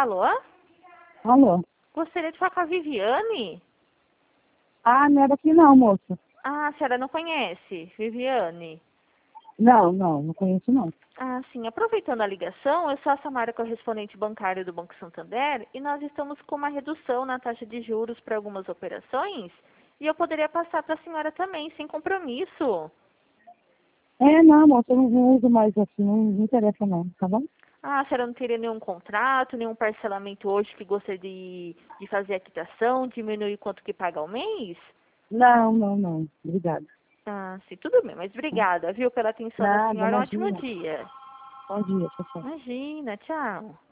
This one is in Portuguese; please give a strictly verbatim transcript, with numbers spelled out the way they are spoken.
Alô? Alô? Gostaria de falar com a Viviane? Ah, não é daqui não, moço. Ah, a senhora não conhece, Viviane? Não, não, não conheço não. Ah, sim. Aproveitando a ligação, eu sou a Samara, correspondente bancário do Banco Santander, e nós estamos com uma redução na taxa de juros para algumas operações, e eu poderia passar para a senhora também, sem compromisso. É, não, moço, eu não, não uso mais assim, não me interessa não, tá bom? Ah, a senhora não teria nenhum contrato, nenhum parcelamento hoje que gostaria de, de fazer a quitação, diminuir quanto que paga ao mês? Não, não, não, obrigada. Ah, sim, tudo bem, mas obrigada, viu, pela atenção da Nada, senhora. Um ótimo imagina. dia. Bom dia, pessoal. Imagina, tchau.